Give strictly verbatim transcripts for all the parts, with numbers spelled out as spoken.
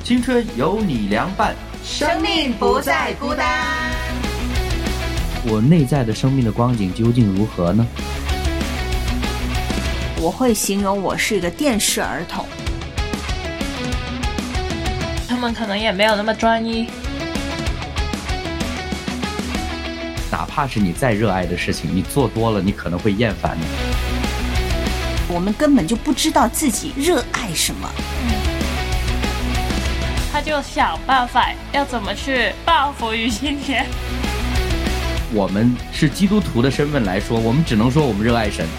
青春有你凉拌， 生命不再孤单。 我内在的生命的光景究竟如何呢？ 我会形容我是一个电视儿童。 他们可能也没有那么专一。 哪怕是你再热爱的事情，你做多了，你可能会厌烦的。 我们根本就不知道自己热爱什么。 他就想办法要怎么去报复于今天。 我们是基督徒的身份来说，我们只能说我们热爱神。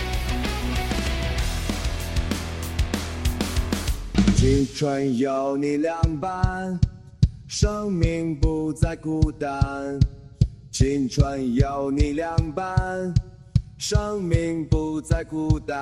青春有你凉拌，生命不再孤单。青春有你凉拌，生命不再孤单。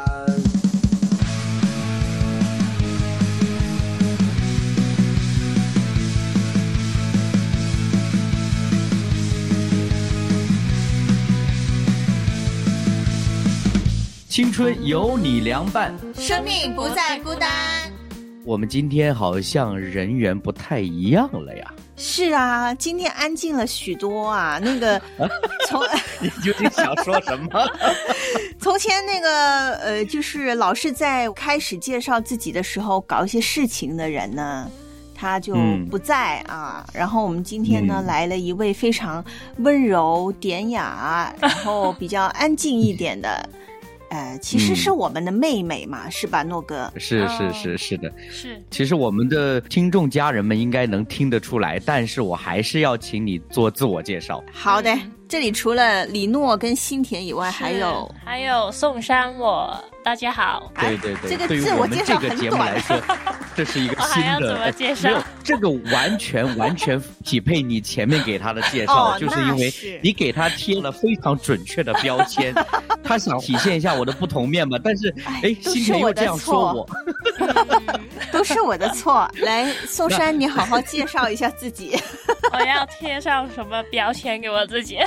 青春有你凉拌， 生命不再孤单。 我们今天好像人缘不太一样了呀。 是啊，今天安静了许多啊。那个从你究竟想说什么？ 从前那个呃，就是老是在开始介绍自己的时候搞一些事情的人呢，他就不在啊。嗯、然后我们今天呢、嗯、来了一位非常温柔典雅，然后比较安静一点的。呃，其实是我们的妹妹嘛，嗯、是吧，诺哥？ 是是是是的， 是。 其实我们的听众家人们应该能听得出来，但是我还是要请你做自我介绍。 好的，这里除了李诺跟新田以外，还有还有宋珊我。大家好。 对对对， 这个自我介绍很短。对于我们这个节目来说， 这是一个新的。 还要怎么介绍？ 没有，这个完全完全匹配你前面给他的介绍， 哦、 就是因为你给他贴了非常准确的标签，他想体现一下我的不同面嘛。但是，哎，新田又这样说我， 都是我的错。来，宋珊，你好好介绍一下自己。 我要贴上什么标签给我自己？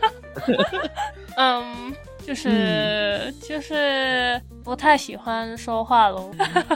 嗯。就是、嗯、就是不太喜欢说话咯。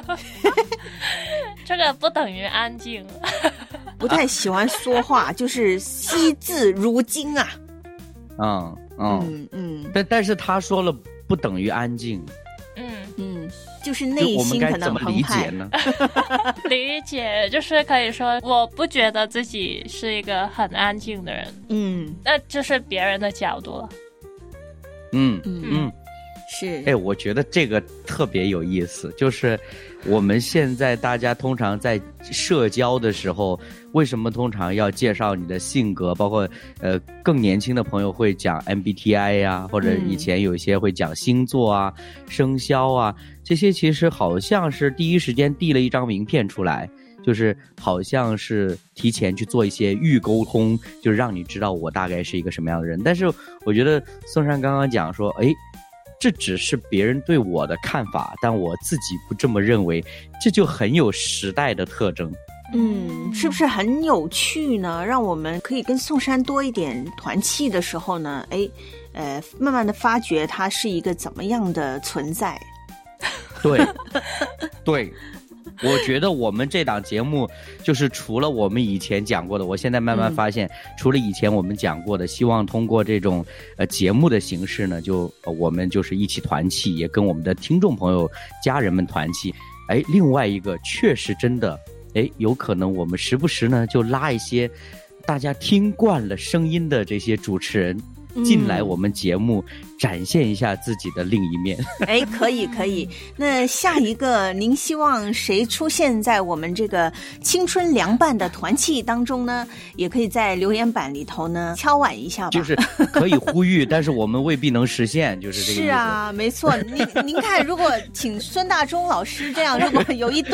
这个不等于安静。 不太喜欢说话，就是惜字如金啊。 嗯嗯嗯嗯，但但是他说了不等于安静。 嗯嗯，就是内心可能澎湃。 我们该怎么理解呢？ 理解就是可以说，我不觉得自己是一个很安静的人。 嗯， 那就是别人的角度了。 嗯嗯嗯， 是。 哎，我觉得这个特别有意思，就是我们现在大家通常在社交的时候，为什么通常要介绍你的性格？包括呃更年轻的朋友会讲 M B T I 呀、啊，或者以前有一些会讲星座啊、嗯、生肖啊，这些其实好像是第一时间递了一张名片出来。就是好像是提前去做一些预沟通，就是让你知道我大概是一个什么样的人。但是我觉得宋珊刚刚讲说，哎，这只是别人对我的看法，但我自己不这么认为，这就很有时代的特征。 嗯，是不是很有趣呢？让我们可以跟宋珊多一点团契的时候呢，哎，呃，慢慢的发觉他是一个怎么样的存在。 对，对。我觉得我们这档节目就是除了我们以前讲过的，我现在慢慢发现、嗯、除了以前我们讲过的，希望通过这种呃节目的形式呢，就、呃、我们就是一起团契，也跟我们的听众朋友家人们团契。哎，另外一个确实真的，哎，有可能我们时不时呢就拉一些大家听惯了声音的这些主持人进来我们节目、嗯、展现一下自己的另一面。 哎，可以可以。那下一个您希望谁出现在我们这个青春凉拌的团契当中呢？也可以在留言板里头呢敲碗一下吧。 就是可以呼吁，但是我们未必能实现，就是这个意思。 是啊，没错。您您看，如果请孙大中老师这样，如果有一堆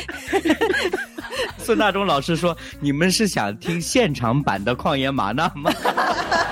孙大中老师说，你们是想听现场版的旷野玛纳吗？ 哎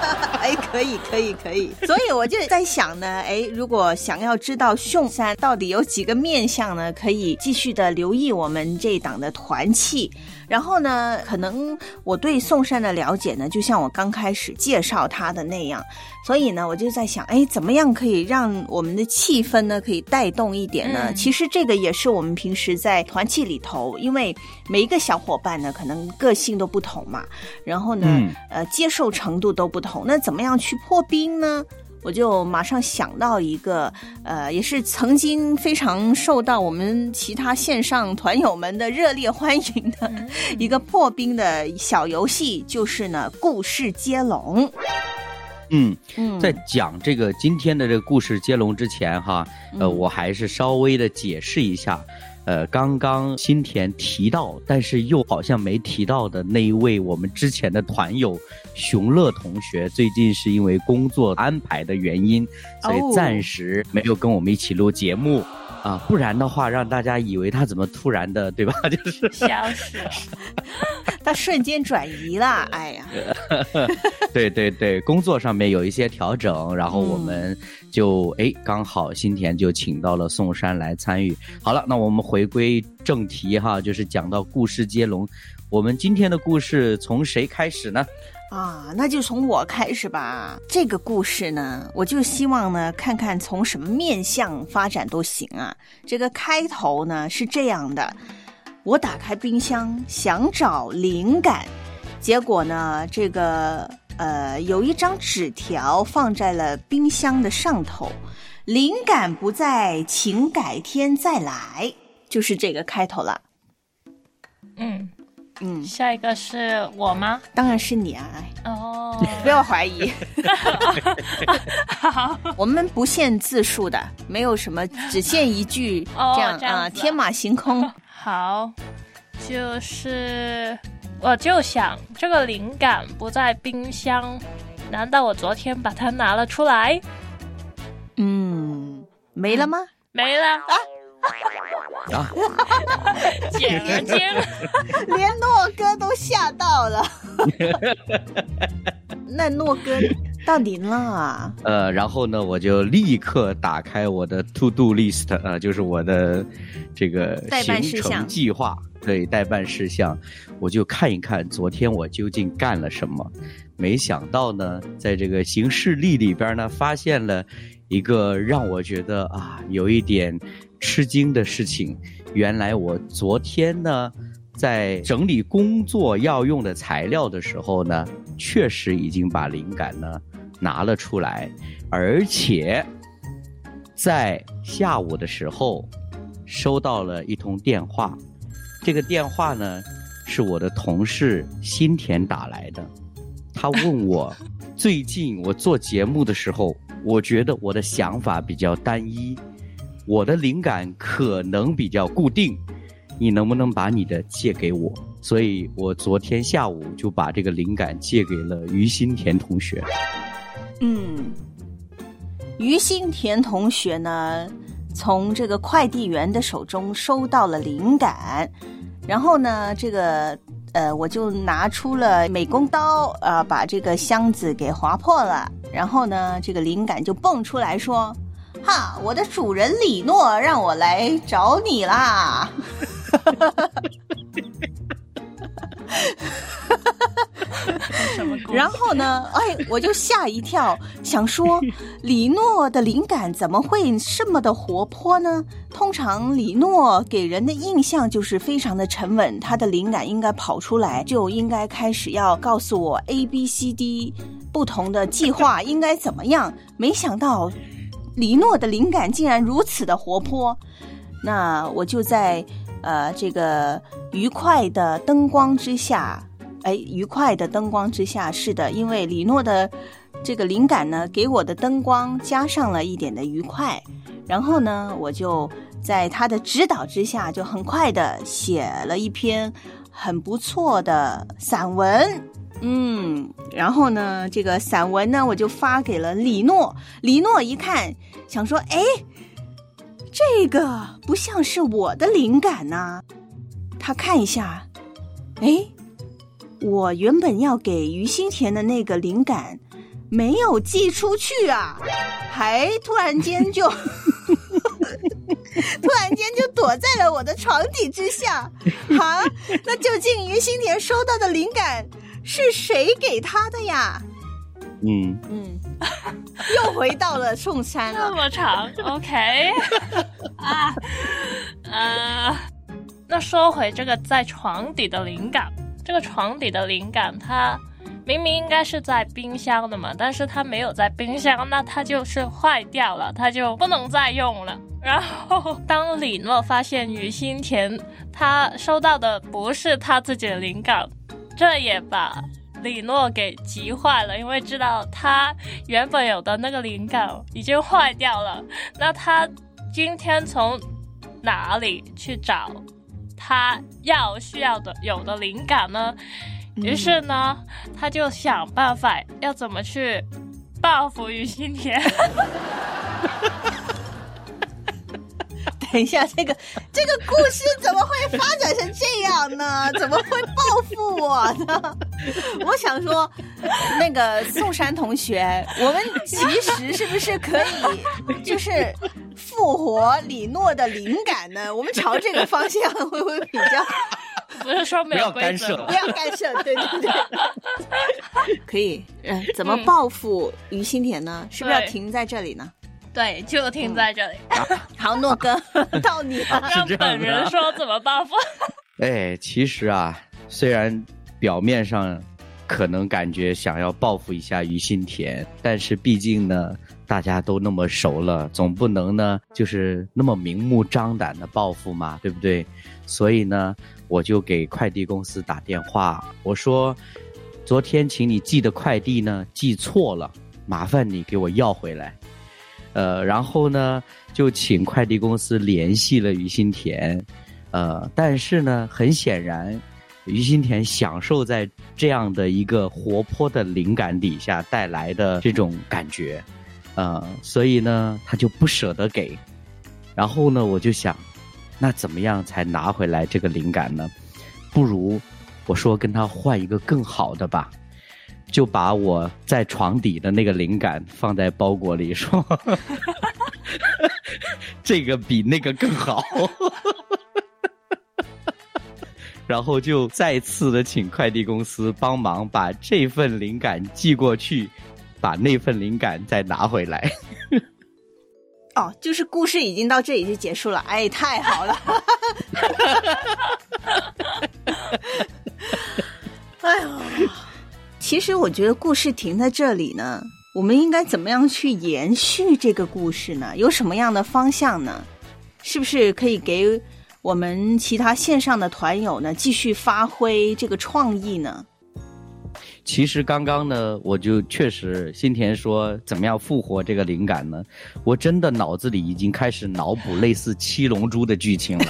还可以可以可以。所以我就在想呢，哎，如果想要知道宋山到底有几个面相呢，可以继续的留意我们这一档的团契。然后呢，可能我对宋山的了解呢，就像我刚开始介绍他的那样，所以呢，我就在想，哎，怎么样可以让我们的气氛呢，可以带动一点呢？嗯、其实这个也是我们平时在团契里头，因为每一个小伙伴呢，可能个性都不同嘛，然后呢，嗯、呃，接受程度都不同，那怎么样去破冰呢？我就马上想到一个，呃，也是曾经非常受到我们其他线上团友们的热烈欢迎的一个破冰的小游戏，就是呢故事接龙。 嗯，在讲这个今天的这个故事接龙之前哈，呃，我还是稍微的解释一下。呃，刚刚新田提到，但是又好像没提到的那一位我们之前的团友熊乐同学，最近是因为工作安排的原因，所以暂时没有跟我们一起录节目。啊，不然的话让大家以为他怎么突然的，对吧？就是消失了， 他瞬间转移了，哎呀， 对对对，工作上面有一些调整，然后我们就哎、嗯、刚好新田就请到了宋山来参与。好了，那我们回归正题哈，就是讲到故事接龙，我们今天的故事从谁开始呢？ 啊，那就从我开始吧。这个故事呢，我就希望呢，看看从什么面向发展都行啊。这个开头呢是这样的：我打开冰箱想找灵感，结果呢，这个呃有一张纸条放在了冰箱的上头，灵感不在，请改天再来，就是这个开头了。 嗯。 嗯， 下一个是我吗？ 当然是你啊！ 哦， 不要怀疑。好，我们不限字数的，没有什么，只限一句， 哦、 这样啊、 呃，天马行空。 好，就是我就想，这个灵感不在冰箱，难道我昨天把它拿了出来？ 嗯，没了吗？嗯、 没了啊。 啊！ 简而精， 连诺哥都吓到了。那诺哥到底了？ 呃，然后呢，我就立刻打开我的 to do list， 呃，就是我的这个行程计划，对，待办事项，我就看一看昨天我究竟干了什么。没想到呢，在这个行事历里边呢，发现了一个让我觉得啊，有一点吃惊的事情。原来我昨天呢，在整理工作要用的材料的时候呢，确实已经把灵感呢拿了出来，而且在下午的时候收到了一通电话。这个电话呢，是我的同事新田打来的。他问我，最近我做节目的时候，我觉得我的想法比较单一，我的灵感可能比较固定，你能不能把你的借给我？所以我昨天下午就把这个灵感借给了于新田同学。 嗯，于新田同学呢，从这个快递员的手中收到了灵感，然后呢，这个呃，我就拿出了美工刀啊、呃，把这个箱子给划破了，然后呢，这个灵感就蹦出来说：“哈，我的主人李诺让我来找你啦！”然后呢，哎，我就吓一跳，想说李诺的灵感怎么会这么的活泼呢？通常李诺给人的印象就是非常的沉稳，他的灵感应该跑出来就应该开始要告诉我 A B C D 不同的计划应该怎么样，没想到李诺的灵感竟然如此的活泼。那我就在呃这个愉快的灯光之下，哎，愉快的灯光之下，是的，因为李诺的这个灵感呢，给我的灯光加上了一点的愉快，然后呢，我就在他的指导之下，就很快的写了一篇很不错的散文。嗯，然后呢，这个散文呢，我就发给了李诺。李诺一看，想说，哎，这个不像是我的灵感呐。他看一下，哎，我原本要给于新田的那个灵感， 没有寄出去啊，还突然间就突然间就躲在了我的床底之下啊！那究竟于心田收到的灵感是谁给他的呀？ 嗯嗯，又回到了宋山了。 这么长 ，OK 啊，呃，那说回这个在床底的灵感，这个床底的灵感，它明明应该是在冰箱的嘛，但是它没有在冰箱，那它就是坏掉了，它就不能再用了。然后当李诺发现于心田他收到的不是他自己的灵感，这也把李诺给急坏了，因为知道他原本有的那个灵感已经坏掉了，那他今天从哪里去找他要需要的有的灵感呢？于是呢，他就想办法要怎么去报复于心田。 等一下，这个这个故事怎么会发展成这样呢？怎么会报复我呢？我想说，那个宋山同学，我们其实是不是可以就是复活李诺的灵感呢？我们朝这个方向会不会比较？ 不是说没有规则， 不要干涉，对对对，可以。呃，怎么报复于心田呢？是不是要停在这里呢？ 对，就停在这里。 嗯、好，诺哥，到你了， 让本人说怎么报复。 哎，其实啊，虽然表面上可能感觉想要报复一下于心田，但是毕竟呢，大家都那么熟了，总不能呢就是那么明目张胆的报复嘛，对不对？所以呢，我就给快递公司打电话，我说，昨天请你寄的快递呢寄错了，麻烦你给我要回来。呃，然后呢，就请快递公司联系了于心田，呃，但是呢，很显然，于心田享受在这样的一个活泼的灵感底下带来的这种感觉，呃，所以呢，他就不舍得给。然后呢，我就想，那怎么样才拿回来这个灵感呢？不如我说跟他换一个更好的吧。就把我在床底的那个灵感放在包裹里，说这个比那个更好。然后就再次的请快递公司帮忙把这份灵感寄过去，把那份灵感再拿回来。 哦，就是故事已经到这里就结束了，哎，太好了。哎呦，其实我觉得故事停在这里呢，我们应该怎么样去延续这个故事呢？有什么样的方向呢？是不是可以给我们其他线上的团友呢继续发挥这个创意呢？ 其实刚刚呢，我就确实心田说怎么样复活这个灵感呢，我真的脑子里已经开始脑补类似七龙珠的剧情了。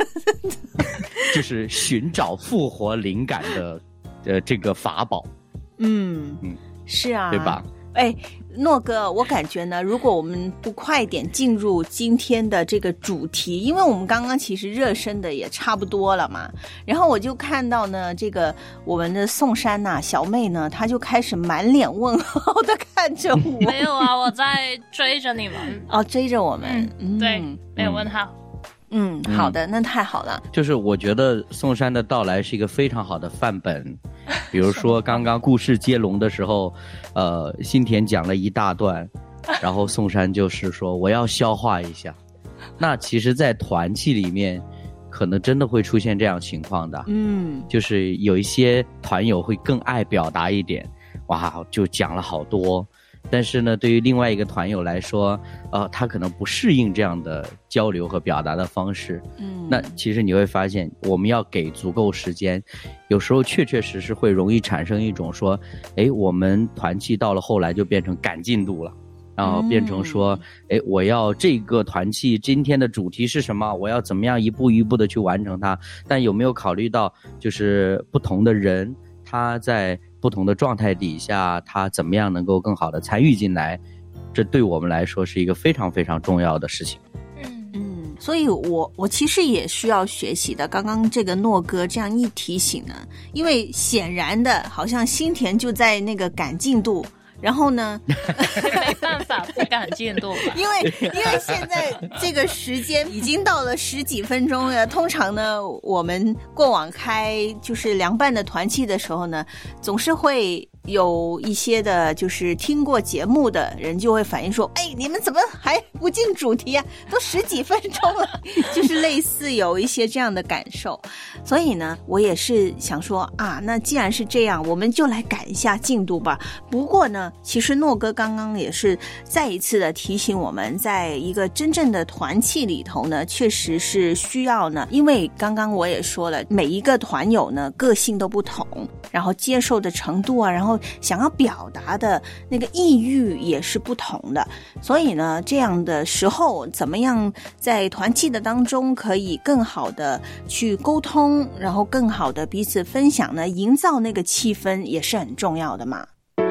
就是寻找复活灵感的呃这个法宝。 嗯嗯，是啊， 对吧？ 哎，诺哥，我感觉呢，如果我们不快点进入今天的这个主题，因为我们刚刚其实热身的也差不多了嘛，然后我就看到呢，这个我们的宋珊呐、啊，小妹呢，她就开始满脸问号的看着我。 没有啊，我在追着你们。 哦，追着我们， 嗯，嗯对，没有问号。 嗯，好的，那太好了。 就是我觉得宋珊的到来是一个非常好的范本，比如说刚刚故事接龙的时候，呃，心田讲了一大段，然后宋珊就是说我要消化一下。那其实，在团契里面，可能真的会出现这样情况的。嗯，就是有一些团友会更爱表达一点，哇，就讲了好多。但是呢，对于另外一个团友来说，呃，他可能不适应这样的交流和表达的方式。嗯，那其实你会发现，我们要给足够时间，有时候确确实实会容易产生一种说，哎，我们团契到了后来就变成赶进度了，然后变成说，哎，我要这个团契今天的主题是什么？我要怎么样一步一步的去完成它？但有没有考虑到，就是不同的人他在不同的状态底下，他怎么样能够更好的参与进来，这对我们来说是一个非常非常重要的事情。 嗯嗯，所以我我其实也需要学习的。刚刚这个诺哥这样一提醒呢，因为显然的好像心田就在那个赶进度， 然后呢没办法不赶进度吧， 因为因为现在这个时间已经到了十几分钟了。通常呢我们过往开就是凉拌的团契的时候呢，总是会有一些的就是听过节目的人就会反映说，哎，你们怎么还不进主题啊，都十几分钟了就是类似有一些这样的感受。所以呢我也是想说啊，那既然是这样，我们就来赶一下进度吧。不过呢其实诺哥刚刚也是再一次的提醒我们，在一个真正的团契里头呢，确实是需要呢，因为刚刚我也说了，每一个团友呢个性都不同，然后接受的程度啊，然后想要表达的那个意欲也是不同的。所以呢这样的时候怎么样在团契的当中可以更好的去沟通，然后更好的彼此分享呢，营造那个气氛也是很重要的嘛。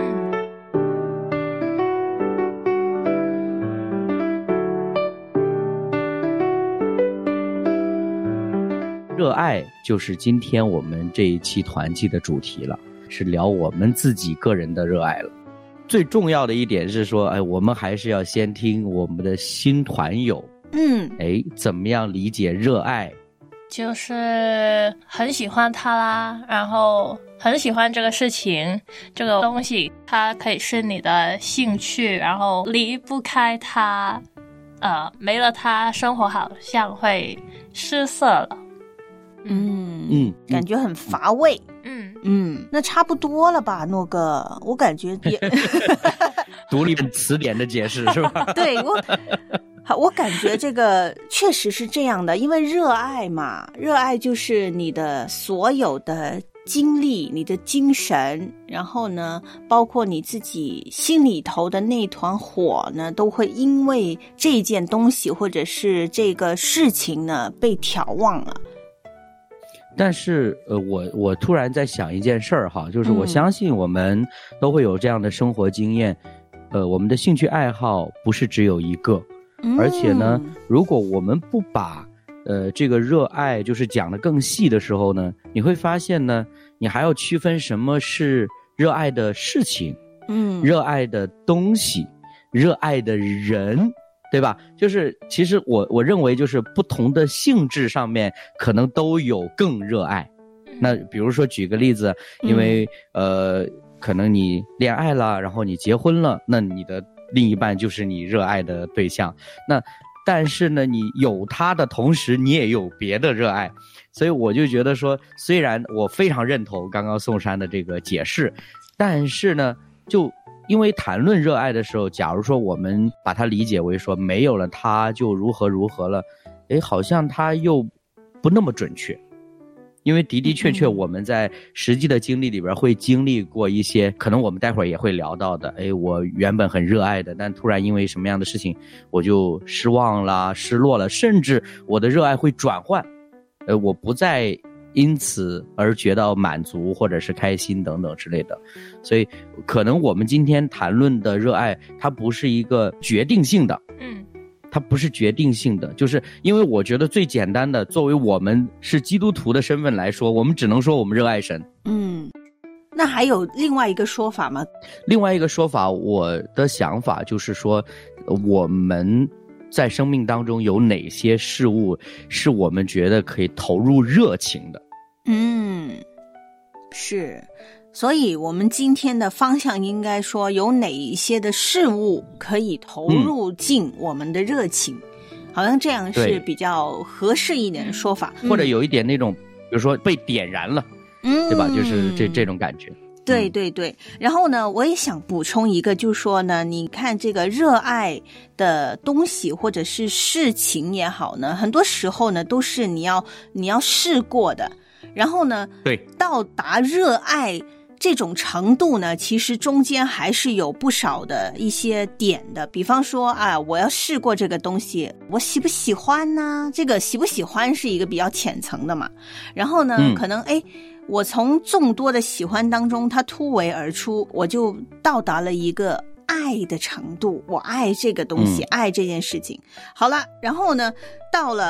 热爱就是今天我们这一期团契的主题了，是聊我们自己个人的热爱了。最重要的一点是说，哎，我们还是要先听我们的新团友， 嗯， 哎，怎么样理解热爱？ 就是很喜欢它啦，然后很喜欢这个事情，这个东西它可以是你的兴趣，然后离不开它，呃，没了它生活好像会失色了。 嗯嗯， 感觉很乏味。 嗯嗯，那差不多了吧，诺哥？我感觉也读了一本词典的解释是吧？ 对，我好，我感觉这个确实是这样的，因为热爱嘛，热爱就是你的所有的精力，你的精神，然后呢包括你自己心里头的那团火呢，都会因为这件东西或者是这个事情呢被挑旺了。 但是呃，我我突然在想一件事儿哈，就是我相信我们都会有这样的生活经验，呃，我们的兴趣爱好不是只有一个， 嗯、 而且呢，如果我们不把呃这个热爱就是讲得更细的时候呢，你会发现呢，你还要区分什么是热爱的事情， 嗯， 热爱的东西，热爱的人。对吧？就是其实我我认为就是不同的性质上面可能都有更热爱。那比如说举个例子，因为、嗯、呃可能你恋爱了，然后你结婚了，那你的另一半就是你热爱的对象。那但是呢你有他的同时你也有别的热爱。所以我就觉得说，虽然我非常认同刚刚宋珊的这个解释，但是呢就因为谈论热爱的时候，假如说我们把它理解为说没有了它就如何如何了，诶，好像它又不那么准确。因为的的确确我们在实际的经历里边会经历过一些可能我们待会儿也会聊到的，诶，我原本很热爱的，但突然因为什么样的事情我就失望了，失落了，甚至我的热爱会转换，呃，我不再因此而觉得满足或者是开心等等之类的。所以可能我们今天谈论的热爱它不是一个决定性的， 嗯， 它不是决定性的，就是因为我觉得最简单的，作为我们是基督徒的身份来说，我们只能说我们热爱神。 嗯，那还有另外一个说法吗？ 另外一个说法，我的想法就是说，我们在生命当中有哪些事物是我们觉得可以投入热情的。 嗯，是，所以我们今天的方向应该说有哪一些的事物可以投入进我们的热情、嗯、好像这样是比较合适一点的说法， 或者有一点那种比如说被点燃了，嗯，对吧，就是这这种感觉。 对对对，然后呢我也想补充一个，就是说呢，你看这个热爱的东西或者是事情也好呢，很多时候呢都是你要你要试过的，然后呢对， 到达热爱这种程度呢，其实中间还是有不少的一些点的。比方说啊，我要试过这个东西，我喜不喜欢呢？这个喜不喜欢是一个比较浅层的嘛。然后呢、嗯、可能诶我从众多的喜欢当中它突围而出，我就到达了一个爱的程度，我爱这个东西、嗯、爱这件事情。好了，然后呢到了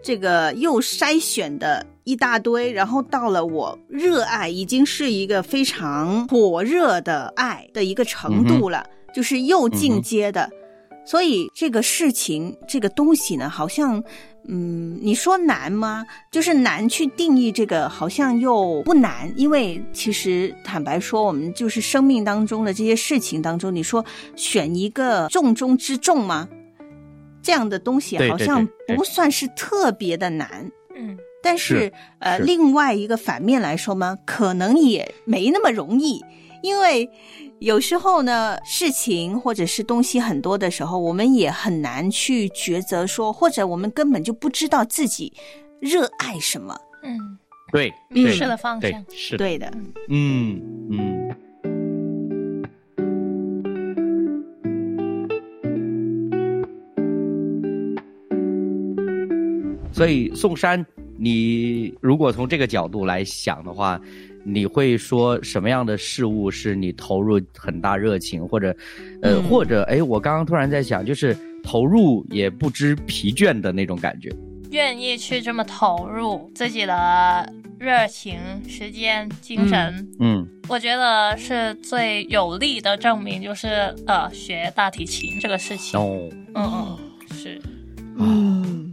这个又筛选的一大堆，然后到了我热爱已经是一个非常火热的爱的一个程度了，嗯、就是又进阶的、嗯、所以这个事情这个东西呢好像嗯，你说难吗？就是难去定义这个好像又不难，因为其实坦白说我们就是生命当中的这些事情当中，你说选一个重中之重吗？这样的东西好像不算是特别的难。 嗯， 但是, 是呃，另外一个反面来说嘛，可能也没那么容易，因为有时候呢，事情或者是东西很多的时候，我们也很难去抉择说，或者我们根本就不知道自己热爱什么。 嗯， 对， 对是的方向， 对，是对的。 嗯嗯。所以宋珊，你如果从这个角度来想的话，你会说什么样的事物是你投入很大热情，或者呃、嗯、或者哎，我刚刚突然在想，就是投入也不知疲倦的那种感觉， 愿意去这么投入自己的热情、时间、精神， 嗯，嗯我觉得是最有力的证明，就是呃学大提琴这个事情。 哦， 嗯嗯，是， 嗯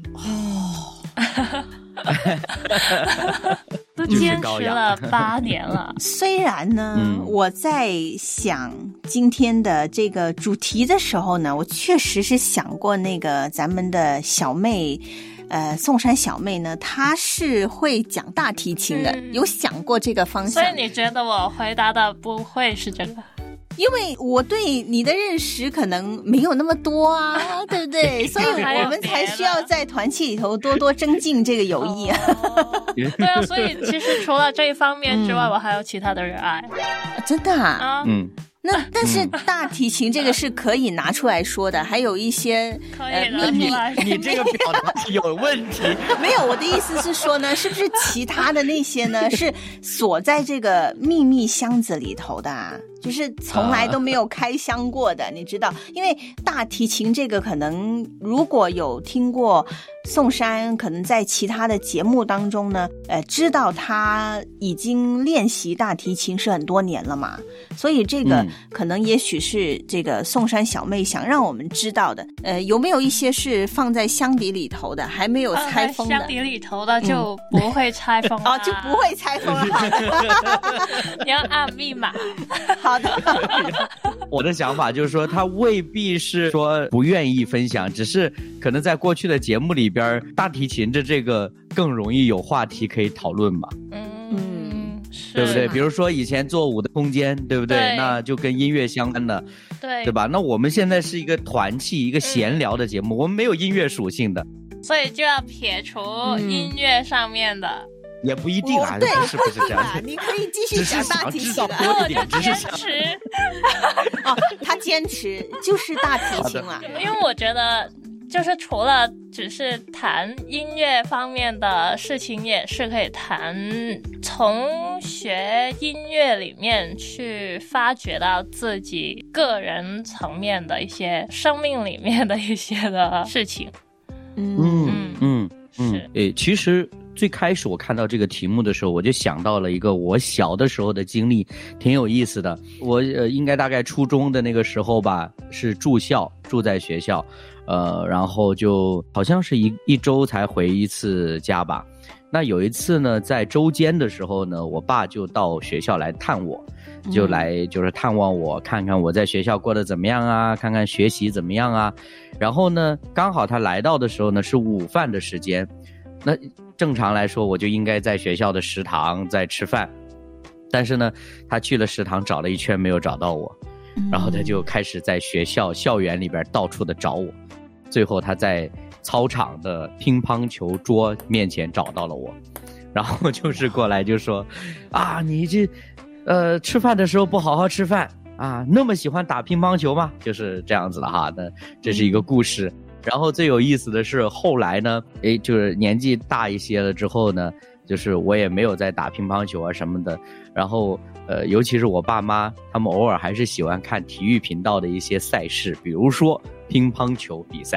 都坚持了八年了。 虽然呢、嗯、我在想今天的这个主题的时候呢，我确实是想过那个咱们的小妹呃，宋珊小妹呢，她是会讲大提琴的、嗯、有想过这个方向。 所以你觉得我回答的不会是这个？ 因为我对你的认识可能没有那么多啊，对不对？所以我们才需要在团契里头多多增进这个友谊啊。 哦、对啊，所以其实除了这一方面之外、嗯、我还有其他的热爱。 真的啊？ 啊嗯。 那但是大提琴这个是可以拿出来说的，嗯、还有一些呃秘密。 你这个表达有问题。 没有，我的意思是说呢，是不是其他的那些呢是锁在这个秘密箱子里头的、啊？就是从来都没有开箱过的，啊、你知道？因为大提琴这个可能如果有听过宋珊，可能在其他的节目当中呢，呃，知道他已经练习大提琴是很多年了嘛，所以这个可能也许是这个宋珊小妹想让我们知道的。呃，有没有一些是放在箱底里头的，还没有拆封的？ 箱底里头的就不会拆封了、 嗯、哦，就不会拆封了。 你要按密码。 好的。 我的想法就是说，他未必是说不愿意分享，只是可能在过去的节目里边，大提琴的这个更容易有话题可以讨论嘛。 嗯，是， 对不对？比如说以前做舞的空间，对不对？ 对， 那就跟音乐相关的， 对， 对吧？那我们现在是一个团契，一个闲聊的节目，嗯、我们没有音乐属性的， 所以就要撇除音乐上面的。嗯也不一定啊， 对， 是不是这样？ 你可以继续讲大提琴的。 多一点，只是坚持。 哦，他坚持就是大提琴了。 因为我觉得，就是除了只是谈音乐方面的事情，也是可以谈从学音乐里面去发掘到自己个人层面的一些生命里面的一些的事情。 嗯嗯嗯嗯，是。 诶，其实。最开始我看到这个题目的时候，我就想到了一个我小的时候的经历，挺有意思的。我呃应该大概初中的那个时候吧，是住校，住在学校，呃，然后就好像是一一周才回一次家吧。那有一次呢，在周间的时候呢，我爸就到学校来探我，就来就是探望我，看看我在学校过得怎么样啊，看看学习怎么样啊。然后呢，刚好他来到的时候呢，是午饭的时间。那正常来说我就应该在学校的食堂在吃饭，但是呢他去了食堂找了一圈没有找到我，然后他就开始在学校校园里边到处的找我，最后他在操场的乒乓球桌面前找到了我，然后就是过来就说啊你这呃吃饭的时候不好好吃饭啊，那么喜欢打乒乓球吗？就是这样子了哈。那这是一个故事。然后最有意思的是后来呢，诶，就是年纪大一些了之后呢，就是我也没有在打乒乓球啊什么的。然后呃，尤其是我爸妈，他们偶尔还是喜欢看体育频道的一些赛事，比如说乒乓球比赛。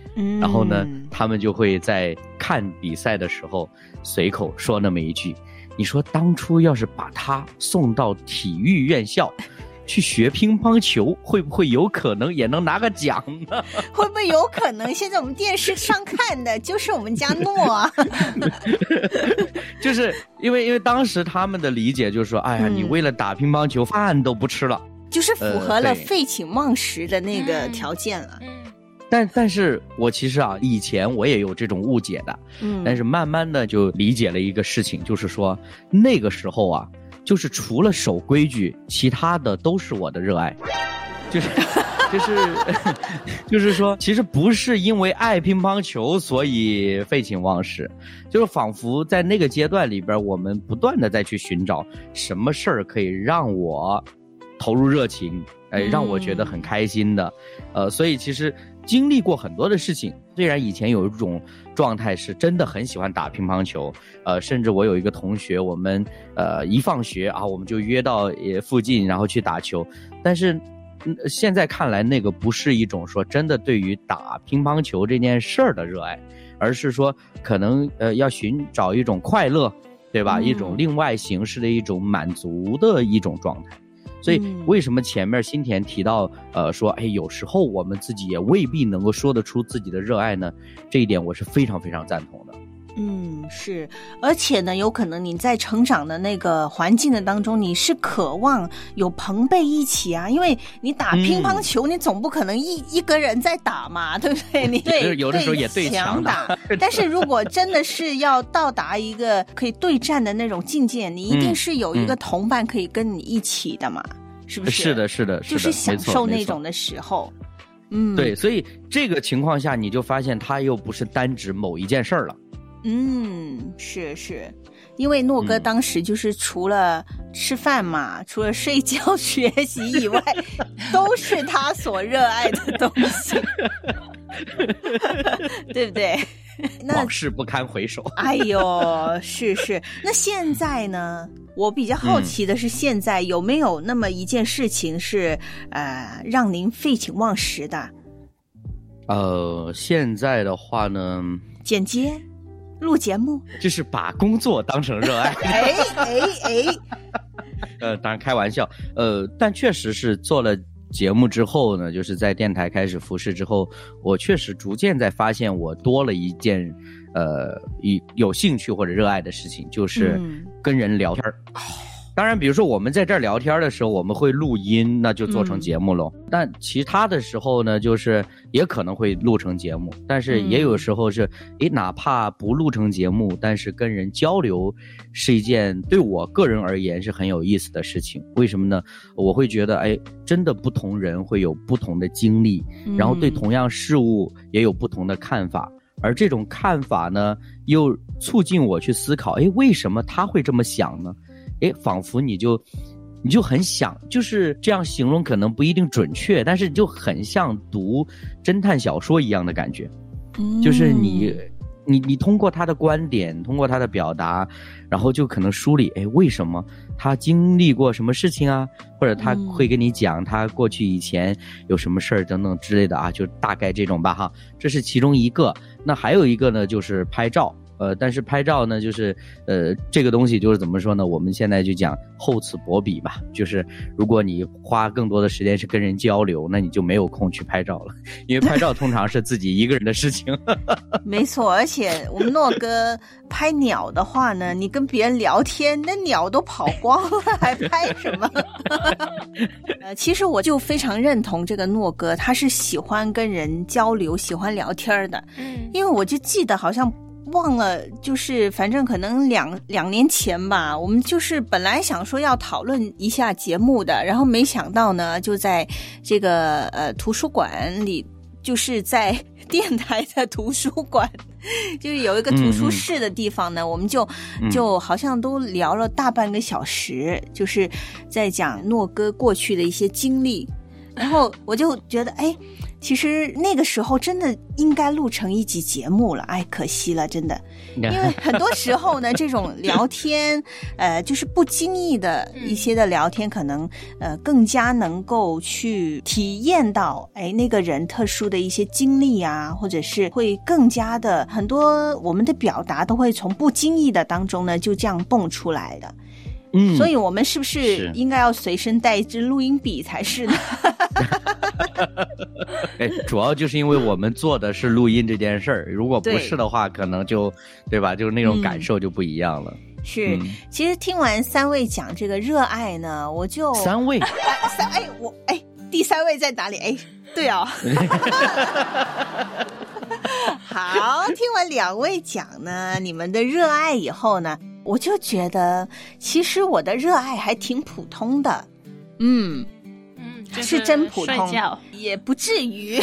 嗯，然后呢，他们就会在看比赛的时候随口说那么一句：“你说当初要是把他送到体育院校。”去学乒乓球会不会有可能也能拿个奖呢？ 会不会有可能现在我们电视上看的就是我们家诺啊？ 就是因为因为当时他们的理解就是说，哎呀，嗯、你为了打乒乓球饭都不吃了， 就是符合了废寝忘食的那个条件了。嗯， 但但是我其实啊，以前我也有这种误解的，嗯，但是慢慢的就理解了一个事情，就是说那个时候啊。就是除了守规矩，其他的都是我的热爱，就是就是就是说，其实不是因为爱乒乓球所以废寝忘食，就是仿佛在那个阶段里边，我们不断的再去寻找什么事儿可以让我投入热情，哎，让我觉得很开心的，呃，所以其实经历过很多的事情。虽然以前有一种状态是真的很喜欢打乒乓球，呃，甚至我有一个同学，我们呃一放学啊，我们就约到也附近，然后去打球。但是、嗯、现在看来，那个不是一种说真的对于打乒乓球这件事儿的热爱，而是说可能呃要寻找一种快乐，对吧？嗯、一种另外形式的一种满足的一种状态。所以为什么前面新田提到呃说哎有时候我们自己也未必能够说得出自己的热爱呢？这一点我是非常非常赞同的。 嗯，是，而且呢，有可能你在成长的那个环境的当中，你是渴望有朋辈一起啊，因为你打乒乓球，嗯、你总不可能一一个人在打嘛，对不对？你对有的时候也对强打，但是如果真的是要到达一个可以对战的那种境界，你一定是有一个同伴可以跟你一起的嘛，嗯、是不是？ 是的，是的，是的， 就是享受那种的时候。嗯， 对，所以这个情况下，你就发现它又不是单指某一件事儿了。 嗯，是是，因为诺哥当时就是除了吃饭嘛，嗯、除了睡觉、学习以外，都是他所热爱的东西，对不对？ 往事不堪回首。 哎呦，是是。那现在呢？我比较好奇的是，现在有没有那么一件事情是、嗯、呃让您废寝忘食的？ 呃，现在的话呢， 剪接。录节目就是把工作当成热爱。 哎哎哎， 呃，当然开玩笑，呃，但确实是做了节目之后呢，就是在电台开始服侍之后，我确实逐渐在发现我多了一件呃有兴趣或者热爱的事情，就是跟人聊天。嗯当然比如说我们在这儿聊天的时候我们会录音，那就做成节目咯、嗯、但其他的时候呢就是也可能会录成节目，但是也有时候是诶、嗯、哪怕不录成节目，但是跟人交流是一件对我个人而言是很有意思的事情。为什么呢？我会觉得诶真的不同人会有不同的经历，然后对同样事物也有不同的看法，而这种看法呢又促进我去思考，诶为什么他会这么想呢？诶仿佛你就你就很想，就是这样形容可能不一定准确，但是就很像读侦探小说一样的感觉、嗯、就是你你你通过他的观点，通过他的表达，然后就可能梳理诶为什么他经历过什么事情啊，或者他会跟你讲他过去以前有什么事儿等等之类的啊，就大概这种吧哈，这是其中一个。那还有一个呢就是拍照，呃，但是拍照呢，就是呃，这个东西就是怎么说呢？我们现在就讲厚此薄彼吧。就是如果你花更多的时间是跟人交流，那你就没有空去拍照了，因为拍照通常是自己一个人的事情。 没错，而且我们诺哥拍鸟的话呢，你跟别人聊天，那鸟都跑光了，还拍什么？呃，其实我就非常认同这个诺哥，他是喜欢跟人交流、喜欢聊天的。嗯，因为我就记得好像。忘了，就是反正可能两两年前吧，我们就是本来想说要讨论一下节目的，然后没想到呢，就在这个呃图书馆里，就是在电台的图书馆，就是有一个图书室的地方呢，嗯、我们就就好像都聊了大半个小时，嗯、就是在讲诺哥过去的一些经历，然后我就觉得，哎。 其实那个时候真的应该录成一集节目了，哎，可惜了，真的。因为很多时候呢，这种聊天，呃，就是不经意的一些的聊天，可能呃更加能够去体验到，哎，那个人特殊的一些经历啊，或者是会更加的很多我们的表达都会从不经意的当中呢就这样蹦出来的。嗯，所以我们是不是应该要随身带一支录音笔才是呢？ 哎，主要就是因为我们做的是录音这件事儿，如果不是的话，可能就对吧？就是那种感受就不一样了。 嗯、是、嗯，其实听完三位讲这个热爱呢，我就三位， 哎、三哎我哎第三位在哪里？哎，对哦。好，听完两位讲呢，你们的热爱以后呢，我就觉得其实我的热爱还挺普通的，嗯嗯，就是、 是真普通， 睡觉也不至于。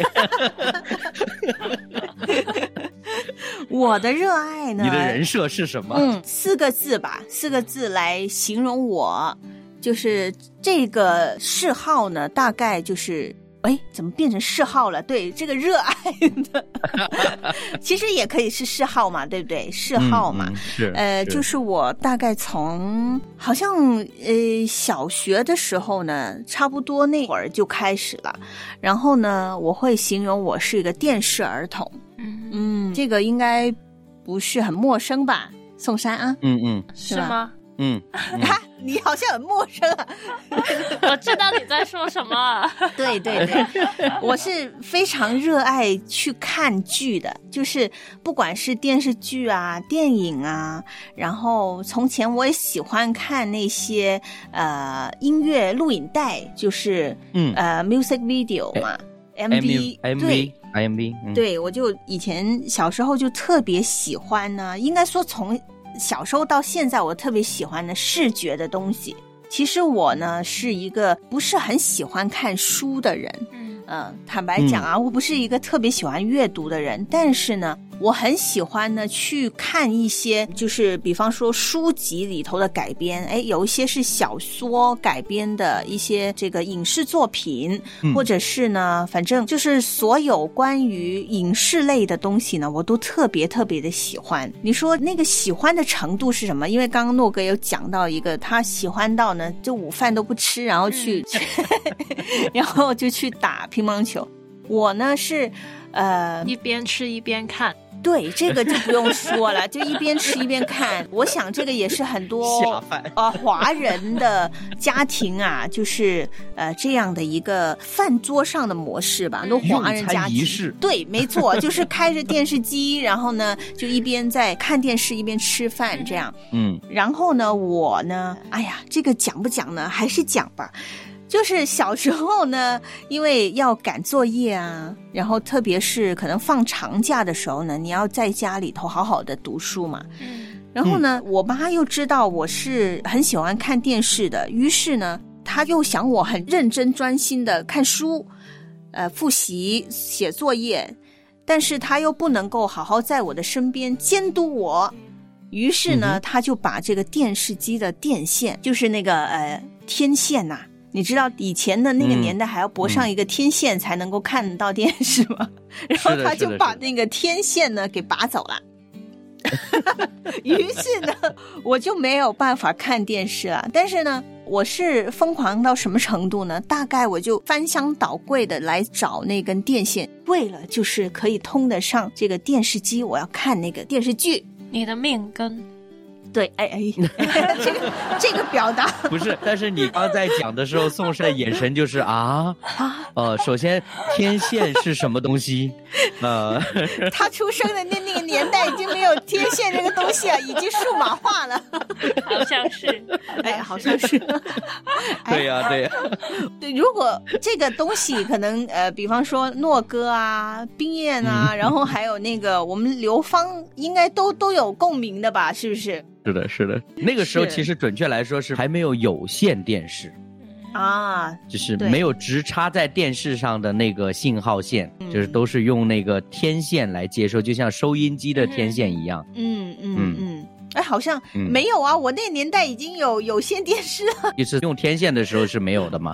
我的热爱呢？ 你的人设是什么？ 嗯，四个字吧，四个字来形容我，就是这个嗜好呢，大概就是。哎，怎么变成嗜好了？对，这个热爱的，其实也可以是嗜好嘛，对不对？嗜好嘛， 嗯嗯、是呃， 是就是我大概从好像呃小学的时候呢，差不多那会儿就开始了。然后呢，我会形容我是一个电视儿童。嗯嗯，这个应该不是很陌生吧，宋珊啊？ 嗯嗯， 是吗？ 嗯，嗯啊，你好像很陌生啊。 我知道你在说什么。 对对对，我是非常热爱去看剧的，就是不管是电视剧啊、电影啊，然后从前我也喜欢看那些呃音乐录影带，就是嗯呃 music video 嘛。M V M V M V 对，我就以前小时候就特别喜欢呢，应该说从小时候到现在，我特别喜欢的视觉的东西。其实我呢是一个不是很喜欢看书的人，嗯、呃，坦白讲啊、嗯，我不是一个特别喜欢阅读的人，但是呢，我很喜欢呢去看一些，就是比方说书籍里头的改编，哎，有一些是小说改编的一些这个影视作品，嗯、或者是呢，反正就是所有关于影视类的东西呢，我都特别特别的喜欢。你说那个喜欢的程度是什么？因为刚刚诺哥有讲到一个，他喜欢到呢，就午饭都不吃，然后去，嗯、然后就去打乒乓球。我呢是，呃， 一边吃一边看。 对，这个就不用说了，就一边吃一边看。我想这个也是很多呃华人的家庭啊，就是呃这样的一个饭桌上的模式吧，很多华人家庭。对，没错，就是开着电视机，然后呢就一边在看电视一边吃饭这样。嗯，然后呢我呢，哎呀，这个讲不讲呢？还是讲吧。就是小时候呢，因为要赶作业啊，然后特别是可能放长假的时候呢，你要在家里头好好的读书嘛。然后呢，我妈又知道我是很喜欢看电视的，于是呢，她又想我很认真专心的看书，呃，复习写作业，但是她又不能够好好在我的身边监督我，于是呢，她就把这个电视机的电线，就是那个呃天线呐、啊。你知道以前的那个年代还要拨上一个天线才能够看到电视吗？嗯、然后他就把那个天线呢给拔走了。于是呢，我就没有办法看电视了。但是呢，我是疯狂到什么程度呢？大概我就翻箱倒柜的来找那根电线，为了就是可以通得上这个电视机，我要看那个电视剧。 你的命根。 对，哎哎，这个这个表达不是，但是你刚在讲的时候，宋珊的眼神就是啊啊，呃，首先天线是什么东西？呃， 他出生的那那个年代已经没有天线这个东西啊，已经数码化了， 好像是， 哎，好像是， 对呀、啊，对呀、啊， 对，如果这个东西可能呃，比方说诺哥啊、冰燕啊、嗯，然后还有那个我们刘芳，应该都都有共鸣的吧？是不是？ 是的，是的，那个时候其实准确来说是还没有有线电视啊， 就是没有直插在电视上的那个信号线，就是都是用那个天线来接收，就像收音机的天线一样。 嗯嗯嗯嗯，哎，好像没有啊，我那年代已经有有线电视了。 就是用天线的时候是没有的嘛。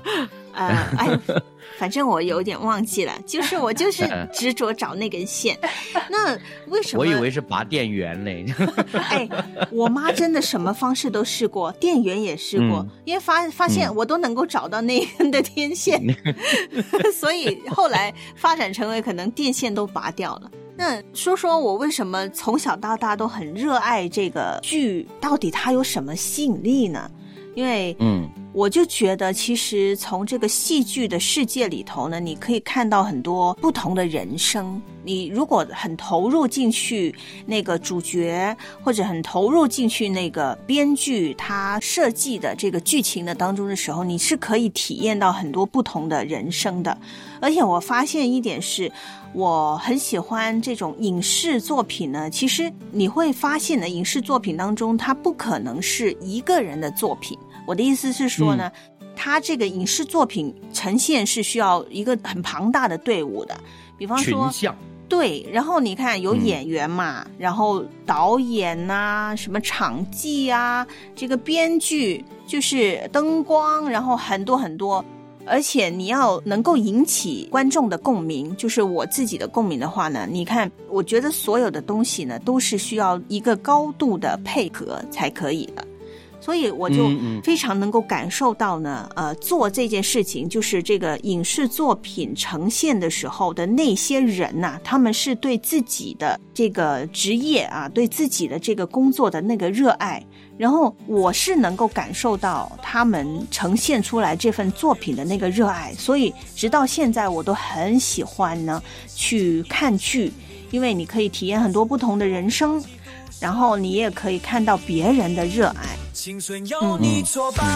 呃，哎，反正我有点忘记了，就是我就是执着找那根线。那为什么？ 我以为是拔电源嘞。 哎，我妈真的什么方式都试过，电源也试过，嗯、因为发发现我都能够找到那根的天线，嗯、所以后来发展成为可能电线都拔掉了。那说说我为什么从小到大都很热爱这个剧，到底它有什么吸引力呢？因为嗯，我就觉得其实从这个戏剧的世界里头呢，你可以看到很多不同的人生。你如果很投入进去那个主角，或者很投入进去那个编剧他设计的这个剧情的当中的时候，你是可以体验到很多不同的人生的。而且我发现一点是，我很喜欢这种影视作品呢，其实你会发现呢，影视作品当中它不可能是一个人的作品。我的意思是说呢，嗯、它这个影视作品呈现是需要一个很庞大的队伍的，比方说群像。 对，然后你看有演员嘛，嗯、然后导演啊，什么场记啊，这个编剧，就是灯光，然后很多很多。而且你要能够引起观众的共鸣，就是我自己的共鸣的话呢，你看我觉得所有的东西呢都是需要一个高度的配合才可以的。所以我就非常能够感受到呢，嗯嗯呃，做这件事情，就是这个影视作品呈现的时候的那些人呐、啊，他们是对自己的这个职业啊，对自己的这个工作的那个热爱，然后我是能够感受到他们呈现出来这份作品的那个热爱，所以直到现在我都很喜欢呢去看剧，因为你可以体验很多不同的人生。然后你也可以看到别人的热爱。青春有你作伴，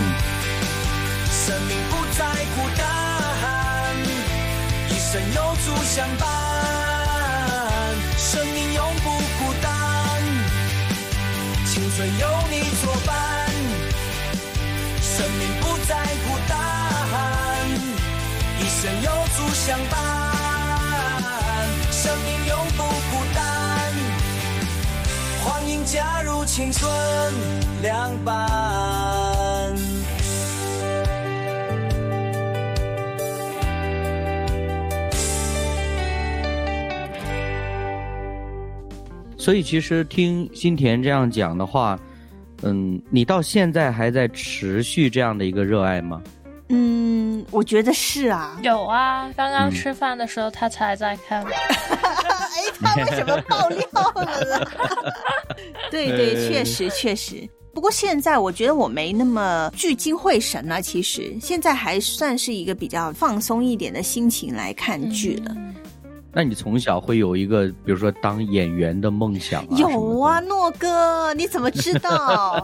生命不再孤单，一生有主相伴，生命永不孤单。青春有你作伴，生命不再孤单，一生有主相伴，生命永不孤单。欢迎加入青春凉拌。 所以其实听新田这样讲的话，嗯，你到现在还在持续这样的一个热爱吗？ 嗯，我觉得是啊。 有啊，刚刚吃饭的时候他才在看。 哎，他为什么爆料了呢？对对，确实确实。不过现在我觉得我没那么聚精会神了，其实现在还算是一个比较放松一点的心情来看剧了。嗯， 那你从小会有一个比如说当演员的梦想啊？ 有啊，诺哥，你怎么知道？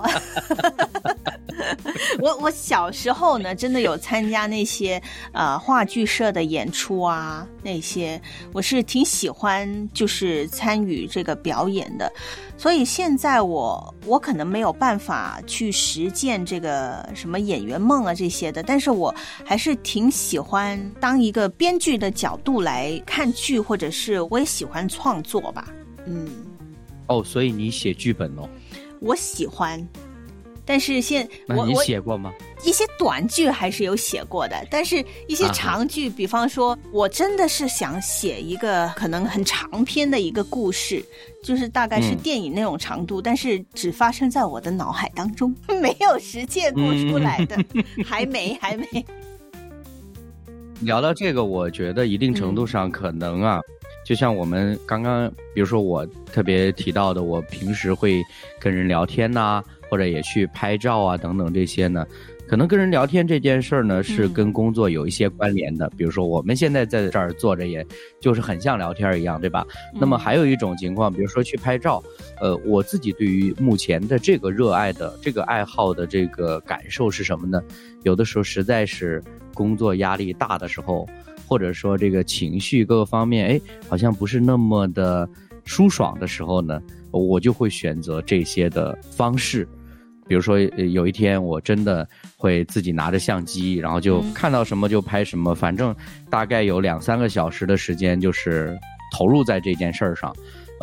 我我小时候呢，真的有参加那些呃话剧社的演出啊，那些我是挺喜欢，就是参与这个表演的。所以现在我我可能没有办法去实践这个什么演员梦啊这些的，但是我还是挺喜欢当一个编剧的角度来看剧，或者是我也喜欢创作吧。嗯， 哦，所以你写剧本哦？ 我喜欢。但是现那你写过吗？ 一些短剧还是有写过的，但是一些长剧，比方说我真的是想写一个可能很长篇的一个故事，就是大概是电影那种长度，嗯、但是只发生在我的脑海当中，没有实践过出来的，嗯、还没还没。 聊到这个，我觉得一定程度上可能啊，嗯、就像我们刚刚，比如说我特别提到的，我平时会跟人聊天呐、啊。或者也去拍照啊等等这些呢，可能跟人聊天这件事儿呢是跟工作有一些关联的、嗯、比如说我们现在在这儿坐着也就是很像聊天一样，对吧、嗯、那么还有一种情况，比如说去拍照，呃，我自己对于目前的这个热爱的这个爱好的这个感受是什么呢？有的时候实在是工作压力大的时候，或者说这个情绪各个方面哎好像不是那么的舒爽的时候呢，我就会选择这些的方式。比如说有一天我真的会自己拿着相机，然后就看到什么就拍什么、嗯、反正大概有两三个小时的时间就是投入在这件事儿上。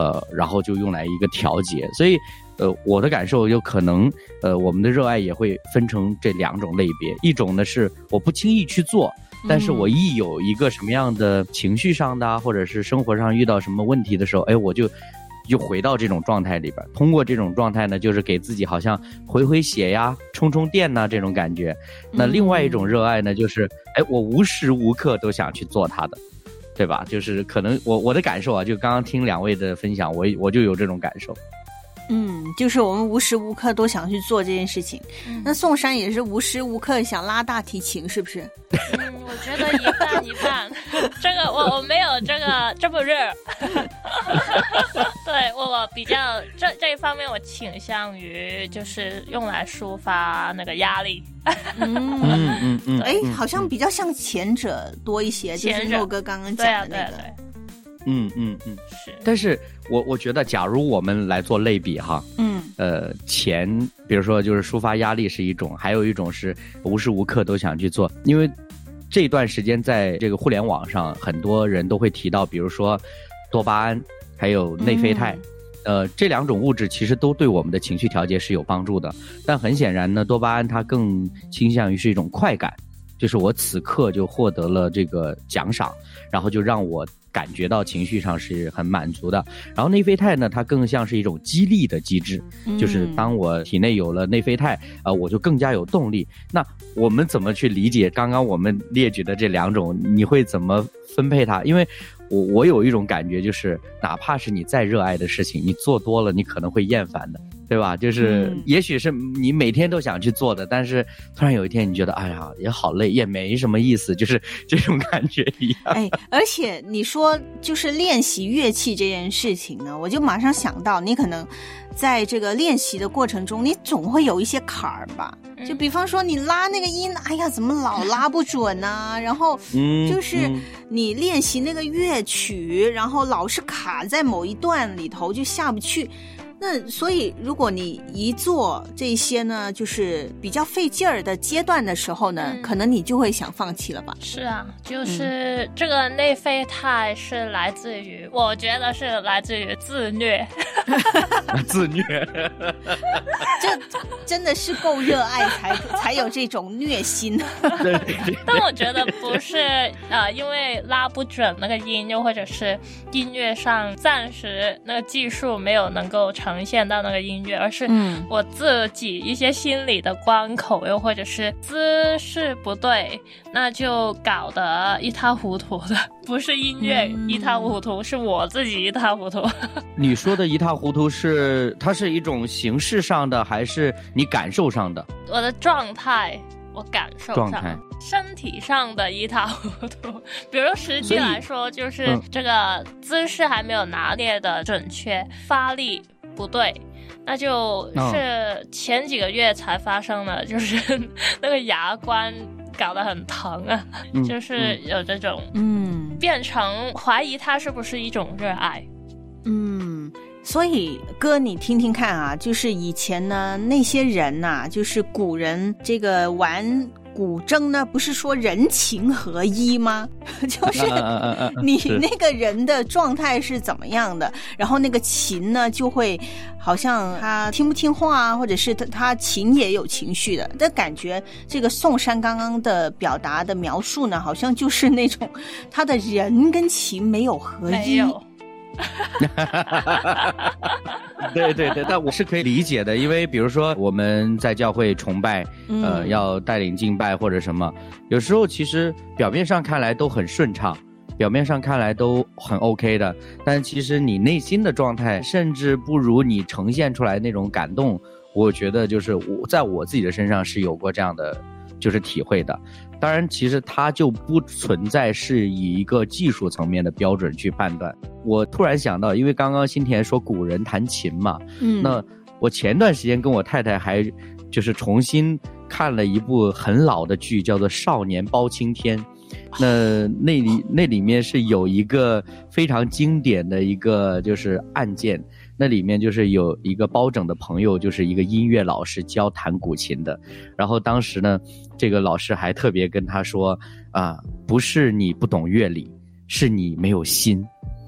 呃，然后就用来一个调节。所以呃，我的感受有可能呃，我们的热爱也会分成这两种类别，一种呢是我不轻易去做，但是我一有一个什么样的情绪上的或者是生活上遇到什么问题的时候，哎，我就就回到这种状态里边，通过这种状态呢，就是给自己好像回回血呀、充充电呐、这种感觉。那另外一种热爱呢，就是哎，我无时无刻都想去做它的，对吧？就是可能我我的感受啊，就刚刚听两位的分享，我我就有这种感受。 嗯，就是我们无时无刻都想去做这件事情。嗯、那宋珊也是无时无刻想拉大提琴，是不是？ 嗯，我觉得一半一半。这个我我没有这个这么热。对，我我比较这这一方面，我倾向于就是用来抒发那个压力。 嗯嗯嗯，哎，好像比较像前者多一些，就是诺哥刚刚讲的那个。对啊对啊对。 嗯嗯嗯，是。但是我我觉得，假如我们来做类比哈，嗯，呃，前比如说就是抒发压力是一种，还有一种是无时无刻都想去做，因为这段时间在这个互联网上，很多人都会提到，比如说多巴胺还有内啡肽，嗯、呃，这两种物质其实都对我们的情绪调节是有帮助的。但很显然呢，多巴胺它更倾向于是一种快感，就是我此刻就获得了这个奖赏，然后就让我感觉到情绪上是很满足的。然后内啡肽呢，它更像是一种激励的机制，就是当我体内有了内啡肽，呃，我就更加有动力。那我们怎么去理解刚刚我们列举的这两种？你会怎么分配它？因为我我有一种感觉，就是哪怕是你再热爱的事情，你做多了，你可能会厌烦的。对吧？就是也许是你每天都想去做的，但是突然有一天你觉得哎呀也好累，也没什么意思，就是这种感觉一样。 哎，而且你说就是练习乐器这件事情呢，我就马上想到你可能在这个练习的过程中，你总会有一些坎儿吧？就比方说你拉那个音，哎呀怎么老拉不准啊？然后就是你练习那个乐曲，然后老是卡在某一段里头就下不去。那所以如果你一做这些呢，就是比较费劲儿的阶段的时候呢、嗯、可能你就会想放弃了吧。 是啊，就是这个内啡肽是来自于、嗯、我觉得是来自于自虐。 自虐。 这真的是够热爱才才有这种虐心。 对对对。 但我觉得不是呃，因为拉不准那个音，又或者是音乐上暂时那个技术没有能够成呈现到那个音乐，而是我自己一些心理的关口，又或者是姿势不对，那就搞得一塌糊涂的。不是音乐一塌糊涂、嗯、是我自己一塌糊涂。 你说的一塌糊涂是它是一种形式上的还是你感受上的？ 我的状态，我感受上， 状态身体上的一塌糊涂。比如实际来说，就是这个姿势还没有拿捏的准确，发力不对，那就是前几个月才发生的，就是那个牙关搞得很疼啊、嗯、就是有这种嗯，变成怀疑它是不是一种热爱。 嗯，所以哥你听听看啊，就是以前呢那些人呐、啊，就是古人这个玩古筝呢，不是说人情合一吗？就是你那个人的状态是怎么样的，然后那个琴呢就会好像他听不听话啊，或者是他他琴也有情绪的。但感觉这个宋珊刚刚的表达的描述呢，好像就是那种他的人跟琴没有合一。 没有。 对对对，但我是可以理解的，因为比如说我们在教会崇拜，呃，要带领敬拜或者什么，有时候其实表面上看来都很顺畅，表面上看来都很 OK 的，但其实你内心的状态甚至不如你呈现出来那种感动。我觉得就是我在我自己的身上是有过这样的就是体会的。当然其实它就不存在是以一个技术层面的标准去判断。我突然想到，因为刚刚新田说古人弹琴嘛，嗯，那我前段时间跟我太太还就是重新看了一部很老的剧，叫做《少年包青天》。那那里那里面是有一个非常经典的一个就是案件，那里面就是有一个包拯的朋友，就是一个音乐老师教弹古琴的，然后当时呢这个老师还特别跟他说啊，不是你不懂乐理，是你没有心。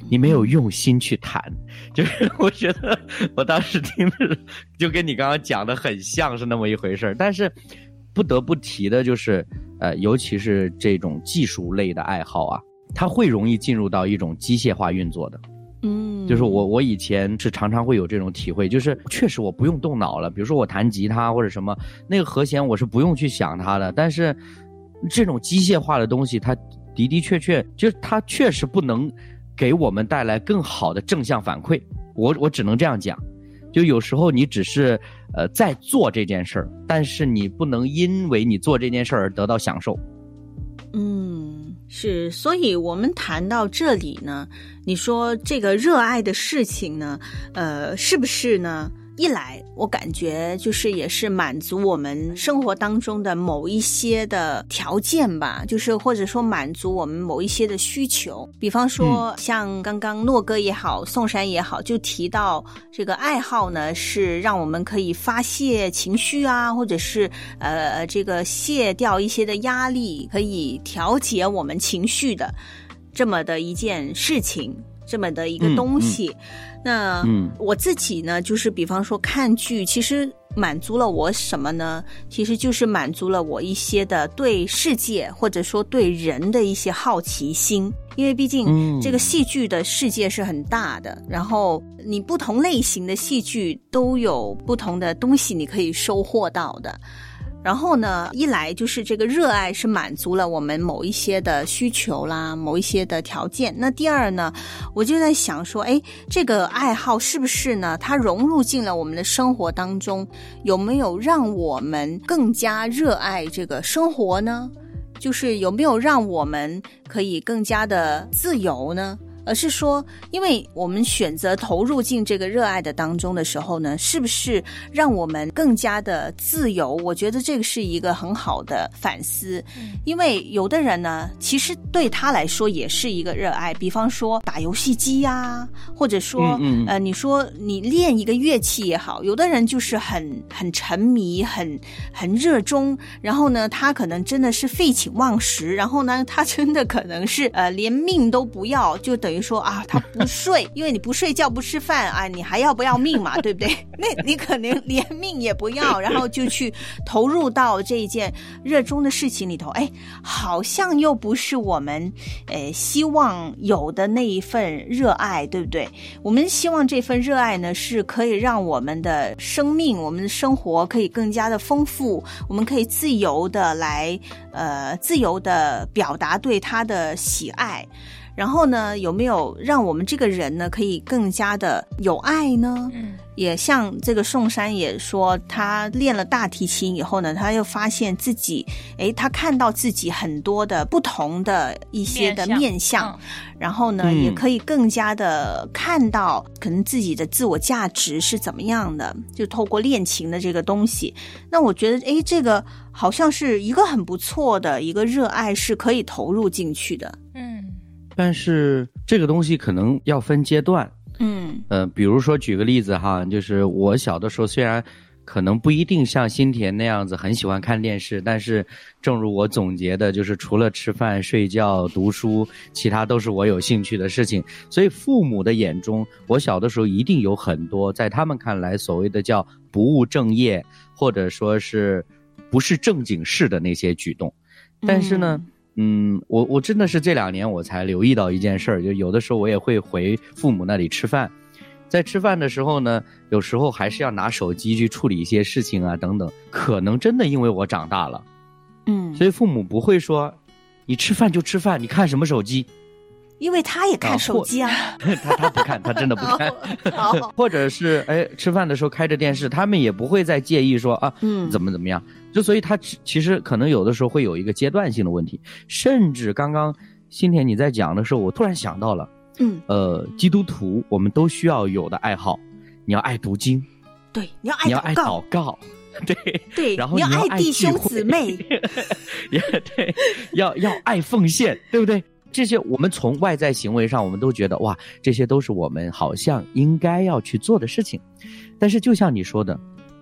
你没有用心去谈，就是我觉得我当时听的就跟你刚刚讲的很像是那么一回事。但是不得不提的就是呃，尤其是这种技术类的爱好啊，它会容易进入到一种机械化运作的。 嗯， 就是我我以前是常常会有这种体会，就是确实我不用动脑了，比如说我弹吉他或者什么，那个和弦我是不用去想它的，但是这种机械化的东西它的的确确就是它确实不能给我们带来更好的正向反馈，我我只能这样讲。就有时候你只是呃在做这件事儿，但是你不能因为你做这件事儿而得到享受。 嗯，是，所以我们谈到这里呢，你说这个热爱的事情呢，呃，是不是呢？一来我感觉就是也是满足我们生活当中的某一些的条件吧，就是或者说满足我们某一些的需求。比方说像刚刚诺哥也好，宋珊也好，就提到这个爱好呢是让我们可以发泄情绪啊，或者是呃这个卸掉一些的压力，可以调节我们情绪的这么的一件事情，这么的一个东西。嗯嗯那嗯， 我自己呢，就是比方说看剧，其实满足了我什么呢？其实就是满足了我一些的对世界或者说对人的一些好奇心。因为毕竟这个戏剧的世界是很大的，然后你不同类型的戏剧都有不同的东西你可以收获到的。然后呢，一来就是这个热爱是满足了我们某一些的需求啦，某一些的条件。那第二呢，我就在想说，哎，这个爱好是不是呢，它融入进了我们的生活当中，有没有让我们更加热爱这个生活呢？就是有没有让我们可以更加的自由呢？而是说，因为我们选择投入进这个热爱的当中的时候呢，是不是让我们更加的自由？我觉得这个是一个很好的反思。因为有的人呢，其实对他来说也是一个热爱，比方说打游戏机啊，或者说嗯嗯呃，你说你练一个乐器也好，有的人就是很很沉迷，很很热衷，然后呢，他可能真的是废寝忘食，然后呢，他真的可能是呃连命都不要，就等于说啊，他不睡，因为你不睡觉不吃饭啊，你还要不要命嘛，对不对？那你可能连命也不要，然后就去投入到这一件热衷的事情里头，哎，好像又不是我们呃希望有的那一份热爱，对不对？我们希望这份热爱呢，是可以让我们的生命，我们的生活可以更加的丰富，我们可以自由的来呃自由的表达对他的喜爱。然后呢，有没有让我们这个人呢可以更加的有爱呢？嗯，也像这个宋珊也说，他练了大提琴以后呢，他又发现自己，诶，他看到自己很多的不同的一些的面向，面向嗯、然后呢、嗯，也可以更加的看到可能自己的自我价值是怎么样的，就透过练琴的这个东西。那我觉得，诶，这个好像是一个很不错的一个热爱，是可以投入进去的。 嗯。 但是这个东西可能要分阶段， 嗯， 呃，比如说举个例子哈，就是我小的时候虽然可能不一定像新田那样子很喜欢看电视，但是正如我总结的，就是除了吃饭、睡觉、读书，其他都是我有兴趣的事情。所以父母的眼中，我小的时候一定有很多在他们看来所谓的叫不务正业，或者说是不是正经事的那些举动。但是呢，嗯嗯，我我真的是这两年我才留意到一件事儿，就有的时候我也会回父母那里吃饭，在吃饭的时候呢，有时候还是要拿手机去处理一些事情啊等等，可能真的因为我长大了， 嗯， 所以父母不会说你吃饭就吃饭，你看什么手机？ 因为他也看手机啊， 啊他他不看，他真的不看。或者是哎，吃饭的时候开着电视，他们也不会再介意说啊，嗯，怎么怎么样。就所以他其实可能有的时候会有一个阶段性的问题，甚至刚刚新田你在讲的时候，我突然想到了， 嗯， 呃，基督徒我们都需要有的爱好，你要爱读经， 对，你要爱你要爱祷告。对对， 然后你要爱弟兄姊妹， 也对，要要爱奉献，对不对？这些我们从外在行为上，我们都觉得哇，这些都是我们好像应该要去做的事情。但是就像你说的，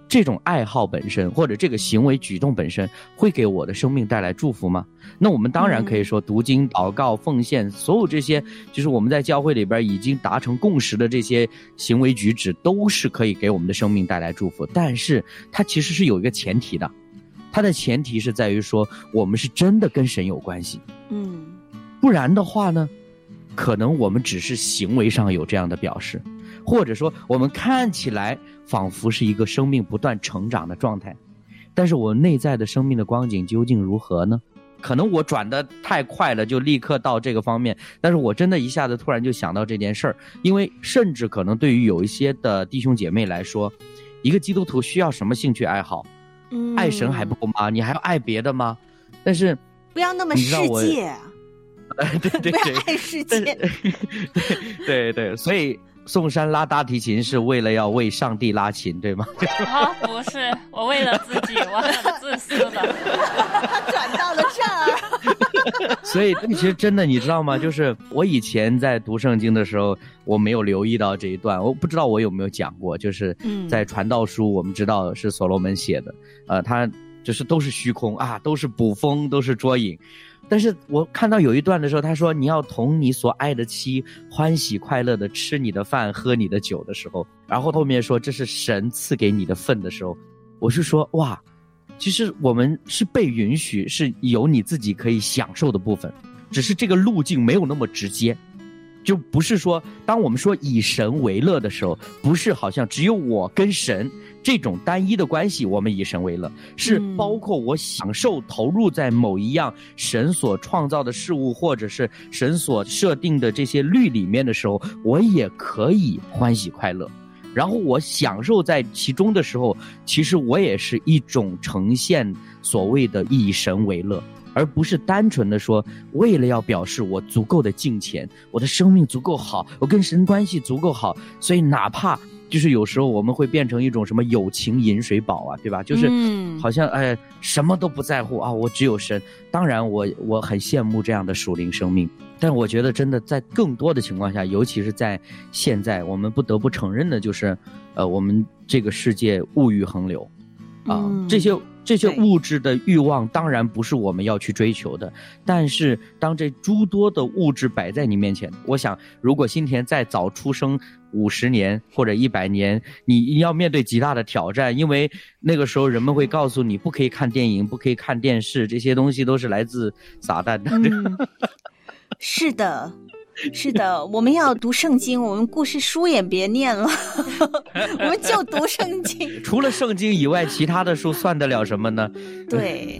这种爱好本身或者这个行为举动本身会给我的生命带来祝福吗？那我们当然可以说读经、祷告、奉献，所有这些就是我们在教会里边已经达成共识的这些行为举止都是可以给我们的生命带来祝福，但是它其实是有一个前提的，它的前提是在于说我们是真的跟神有关系。 嗯， 不然的话呢，可能我们只是行为上有这样的表示，或者说我们看起来仿佛是一个生命不断成长的状态，但是我内在的生命的光景究竟如何呢？可能我转得太快了，就立刻到这个方面，但是我真的一下子突然就想到这件事儿，因为甚至可能对于有一些的弟兄姐妹来说，一个基督徒需要什么兴趣爱好？嗯，爱神还不够吗？你还要爱别的吗？但是不要那么世界啊， 对对对， 不要爱世界， 对对对，所以宋山拉大提琴是为了要为上帝拉琴，对吗？ 啊，不是，我为了自己，我很自私的。 转到了这儿。 所以其实真的，你知道吗？就是我以前在读圣经的时候，我没有留意到这一段，我不知道我有没有讲过，就是在传道书，我们知道是所罗门写的，呃，他就是都是虚空啊，都是捕风，都是捉影。但是我看到有一段的时候，他说你要同你所爱的妻欢喜快乐的吃你的饭喝你的酒的时候，然后后面说这是神赐给你的份的时候，我是说哇，其实我们是被允许是有你自己可以享受的部分，只是这个路径没有那么直接，就不是说当我们说以神为乐的时候，不是好像只有我跟神这种单一的关系我们以神为乐，是包括我享受投入在某一样神所创造的事物或者是神所设定的这些律里面的时候，我也可以欢喜快乐，然后我享受在其中的时候，其实我也是一种呈现所谓的以神为乐，而不是单纯的说为了要表示我足够的敬虔，我的生命足够好，我跟神关系足够好，所以哪怕就是有时候我们会变成一种什么友情饮水饱啊，对吧？就是好像哎什么都不在乎啊，我只有神。当然我我很羡慕这样的属灵生命，但我觉得真的在更多的情况下，尤其是在现在，我们不得不承认的就是呃我们这个世界物欲横流啊、嗯、这些这些物质的欲望当然不是我们要去追求的，但是当这诸多的物质摆在你面前，我想如果新田再早出生五十年或者一百年，你要面对极大的挑战，因为那个时候人们会告诉你不可以看电影，不可以看电视，这些东西都是来自撒旦的、嗯、 是的是的，我们要读圣经，我们故事书也别念了我们就读圣经， 除了圣经以外其他的书算得了什么呢？ 对，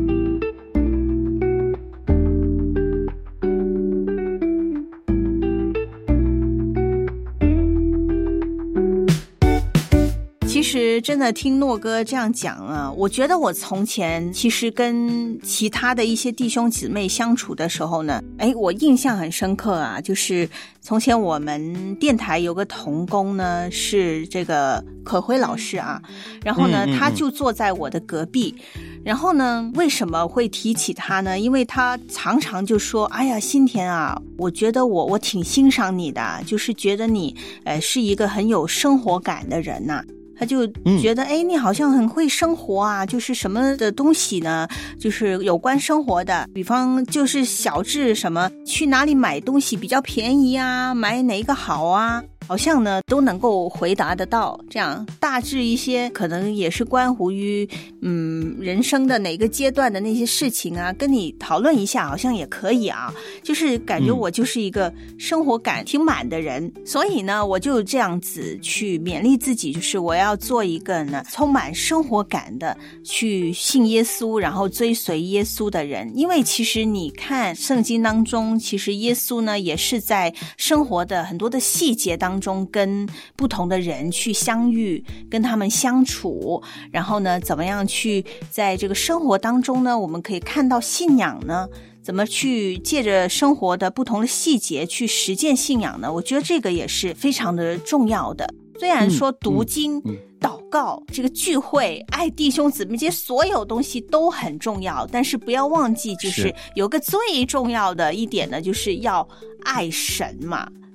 其实真的听诺哥这样讲啊，我觉得我从前其实跟其他的一些弟兄姊妹相处的时候呢，哎，我印象很深刻啊，就是从前我们电台有个同工呢，是这个可辉老师啊，然后呢、嗯嗯嗯、他就坐在我的隔壁，然后呢为什么会提起他呢？因为他常常就说，哎呀新田啊，我觉得我我挺欣赏你的，就是觉得你呃是一个很有生活感的人呐、啊。他就觉得哎、嗯，你好像很会生活啊，就是什么的东西呢，就是有关生活的，比方就是小至什么去哪里买东西比较便宜啊，买哪个好啊，好像呢都能够回答得到，这样大致一些可能也是关乎于嗯人生的哪个阶段的那些事情啊，跟你讨论一下好像也可以啊，就是感觉我就是一个生活感挺满的人、嗯、所以呢我就这样子去勉励自己，就是我要做一个呢充满生活感的去信耶稣然后追随耶稣的人。因为其实你看圣经当中，其实耶稣呢也是在生活的很多的细节当中当中跟不同的人去相遇，跟他们相处，然后呢怎么样去在这个生活当中呢我们可以看到信仰呢，怎么去借着生活的不同的细节去实践信仰呢？我觉得这个也是非常的重要的。虽然说读经、嗯嗯、祷告，这个聚会，爱弟兄姊妹，这些所有东西都很重要，但是不要忘记，就是有个最重要的一点呢，就是要爱神嘛。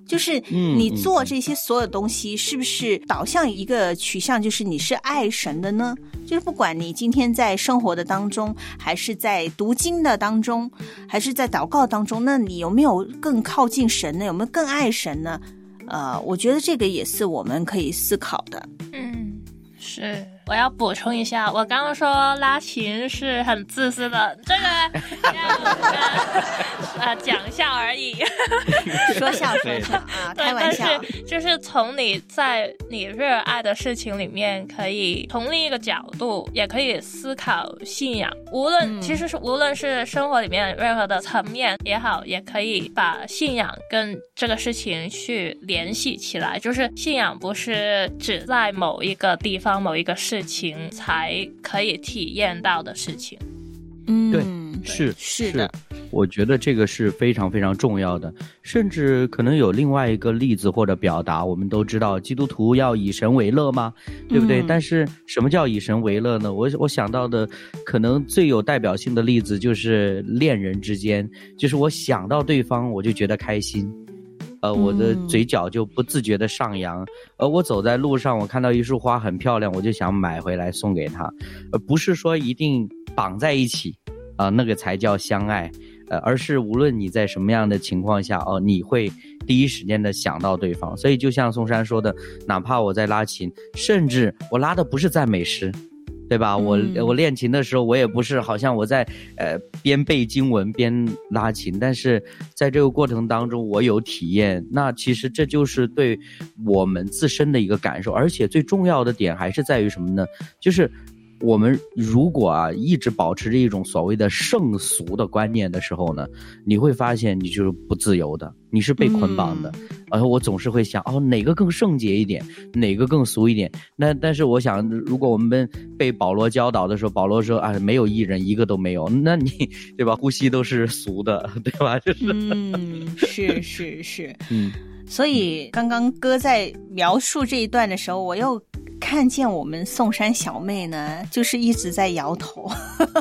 就是你做这些所有东西是不是导向一个取向，就是你是爱神的呢？就是不管你今天在生活的当中，还是在读经的当中，还是在祷告当中，那你有没有更靠近神呢？有没有更爱神呢？呃，我觉得这个也是我们可以思考的。 嗯，是。我要补充一下，我刚刚说拉琴是很自私的，这个要呃讲笑而已， 说笑说笑啊，开玩笑。 但是就是从你在你热爱的事情里面，可以从另一个角度，也可以思考信仰。无论、嗯、其实是无论是生活里面任何的层面也好，也可以把信仰跟这个事情去联系起来。就是信仰不是只在某一个地方、某一个事情才可以体验到的事情。 嗯， 对，是是的， 我觉得这个是非常非常重要的。甚至可能有另外一个例子或者表达，我们都知道基督徒要以神为乐吗？对不对？嗯、但是什么叫以神为乐呢？我我想到的可能最有代表性的例子就是恋人之间，就是我想到对方我就觉得开心。呃，我的嘴角就不自觉的上扬，呃，我走在路上，我看到一束花很漂亮，我就想买回来送给他，呃，不是说一定绑在一起，啊、呃，那个才叫相爱，呃，而是无论你在什么样的情况下，哦、呃，你会第一时间的想到对方。所以就像宋珊说的，哪怕我在拉琴，甚至我拉的不是赞美诗。对吧？我我练琴的时候，我也不是好像我在呃边背经文边拉琴，但是在这个过程当中，我有体验。那其实这就是对我们自身的一个感受，而且最重要的点还是在于什么呢？就是我们如果啊一直保持着一种所谓的圣俗的观念的时候呢，你会发现你就是不自由的，你是被捆绑的。嗯然后我总是会想，哦，哪个更圣洁一点，哪个更俗一点？那但是我想，如果我们被保罗教导的时候，保罗说啊，没有义人，一个都没有，那你对吧？呼吸都是俗的，对吧？就是， 嗯，是是是，嗯。所以刚刚哥在描述这一段的时候，我又看见我们宋珊小妹呢，就是一直在摇头。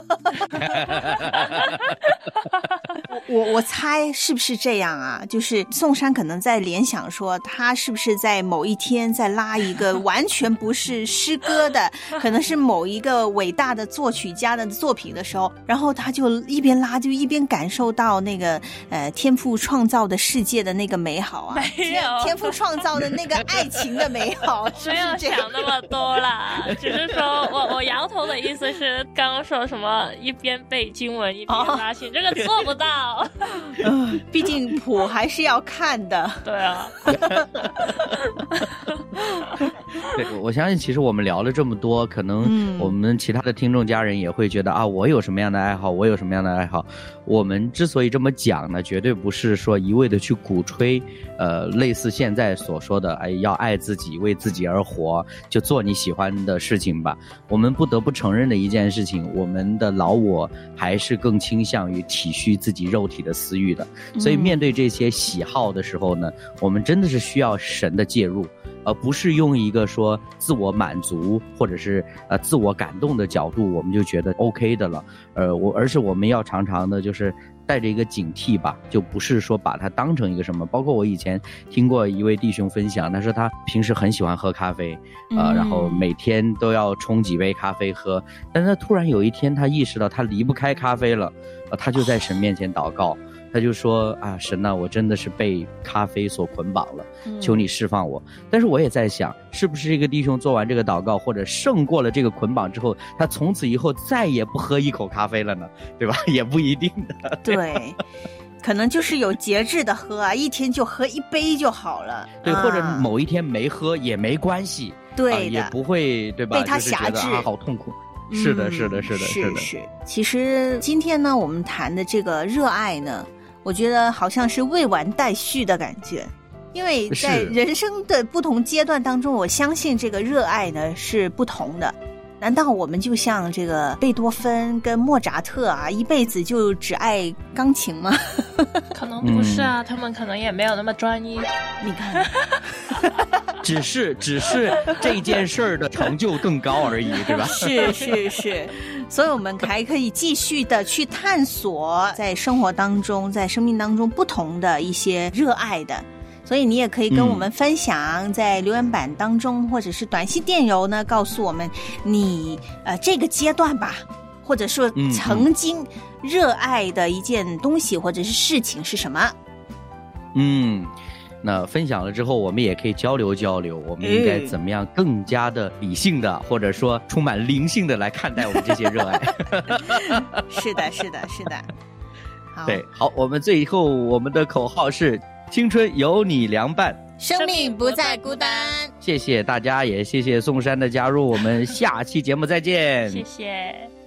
我我猜是不是这样啊？就是宋珊可能在联想说，她是不是在某一天在拉一个完全不是诗歌的，可能是某一个伟大的作曲家的作品的时候，然后她就一边拉就一边感受到那个呃天父创造的世界的那个美好啊。 没有， 天父创造的那个爱情的美好，是不是没有想那么多啦？只是说我我摇头的意思是，刚刚说什么一边背经文一边拉琴，哦、这个做不到。 呃，毕竟谱还是要看的。 对啊。 对，我相信其实我们聊了这么多，可能我们其他的听众家人也会觉得、嗯、啊，我有什么样的爱好，我有什么样的爱好。我们之所以这么讲呢，绝对不是说一味的去鼓吹，呃，类似现在所说的，哎，要爱自己，为自己而活，就做你喜欢的事情吧。我们不得不承认的一件事情，我们的老我还是更倾向于体恤自己肉体的私欲的。所以面对这些喜好的时候呢，我们真的是需要神的介入。而不是用一个说自我满足或者是呃自我感动的角度，我们就觉得 OK 的了。呃，我而是我们要常常的就是带着一个警惕吧，就不是说把它当成一个什么。包括我以前听过一位弟兄分享，他说他平时很喜欢喝咖啡，呃，然后每天都要冲几杯咖啡喝，但是他突然有一天他意识到他离不开咖啡了，呃，他就在神面前祷告。他就说啊，神啊，我真的是被咖啡所捆绑了，求你释放我。嗯、但是我也在想，是不是这个弟兄做完这个祷告，或者胜过了这个捆绑之后，他从此以后再也不喝一口咖啡了呢？对吧？也不一定的。 对，可能就是有节制的喝啊，一天就喝一杯就好了。 对，啊、或者某一天没喝也没关系。 对、呃， 也不会对吧？ 被他辖制， 就是觉得啊，好痛苦。是的，是的，是的， 是的。 是。其实今天呢，我们谈的这个热爱呢，我觉得好像是未完待续的感觉，因为在人生的不同阶段当中，我相信这个热爱呢是不同的。难道我们就像这个贝多芬跟莫扎特啊，一辈子就只爱钢琴吗？ 可能不是啊，嗯、他们可能也没有那么专一。 你看， 只是只是这件事儿的成就更高而已，对吧？ 是是是，所以我们还可以继续的去探索在生活当中，在生命当中不同的一些热爱的。 所以你也可以跟我们分享，在留言板当中，或者是短信电邮呢，告诉我们你呃这个阶段吧，或者说曾经热爱的一件东西或者是事情是什么。 嗯，那分享了之后，我们也可以交流交流，我们应该怎么样更加的理性的，或者说充满灵性的来看待我们这些热爱。 是的，是的，是的。好， 对，好，我们最后我们的口号是青春有你凉拌， 生命不再孤单。 谢谢大家，也谢谢宋珊的加入，我们下期节目再见。 谢谢。